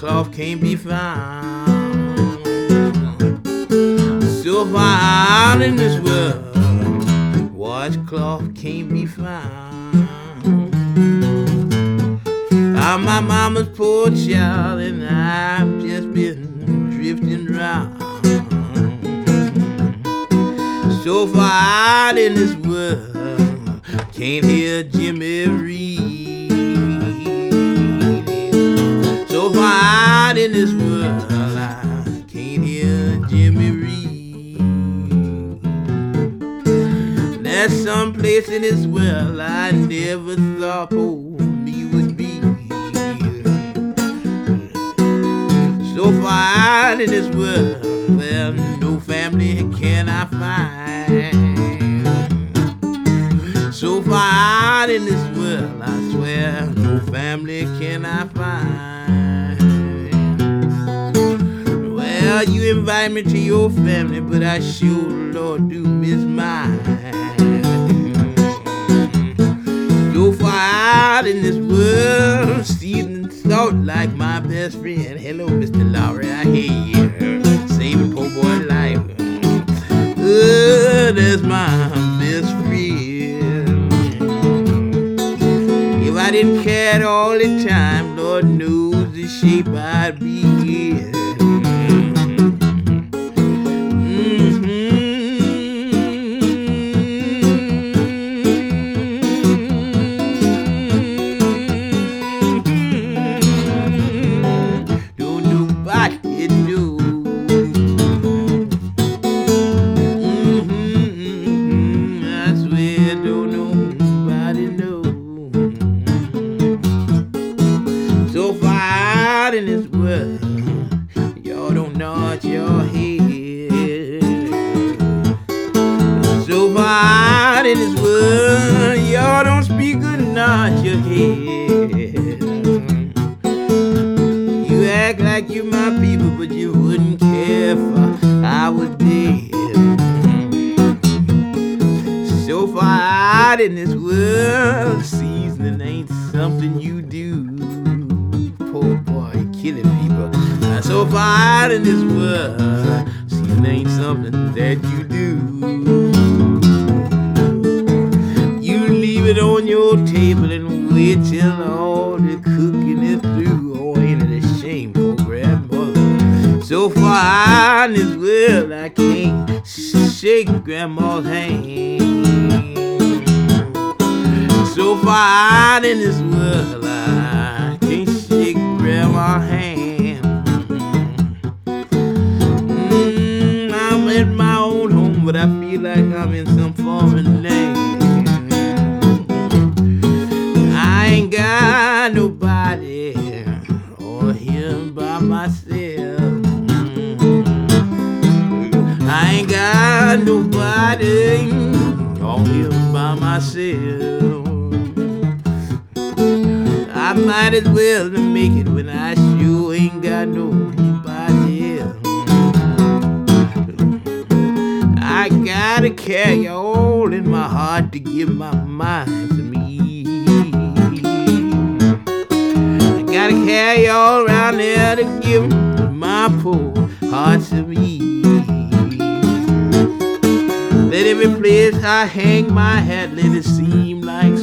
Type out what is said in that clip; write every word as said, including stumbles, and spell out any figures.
washcloth can't be found. So far out in this world, washcloth can't be found. I'm my mama's poor child, and I've just been drifting round. So far out in this world, can't hear Jimmy Reed. So far out in this world, I can't hear Jimmy Reed. There's some place in this world I never thought oh, me would be. So far out in this world, well, no family can I find. So far out in this world, I swear, no family can I find. Well, you invite me to your family, but I sure, Lord, do miss mine. So far out in this world, seasoned salt like my best friend. Hello, Mister Lowry, I hear you saving poor boy life. Oh, that's my best friend. If I didn't care all the time, Lord knows the shape I'd be in. In this world, y'all don't nod your head. So far out in this world, y'all don't speak or nod your head. You act like you my people, but you wouldn't care if I was dead. So far out in this world, seasoning ain't something you do. Poor boy, killing people. Uh, so far out in this world, seasoning ain't something that you do. You leave it on your table and wait till all the cooking is through. Oh, ain't it a shame, poor grandmother? So far out in this world, I can't shake grandma's hand. So far out in this world, I can't shake grandma's hand. Mm, I'm at my own home, but I feel like I'm in some foreign land. I ain't got nobody all here by myself. I ain't got nobody all here by myself. I might as well make it when I sure ain't got nobody else. I gotta carry all in my heart to give my mind to me. I gotta carry all around there to give my poor heart to me. Let every place I hang my hat, let it seem like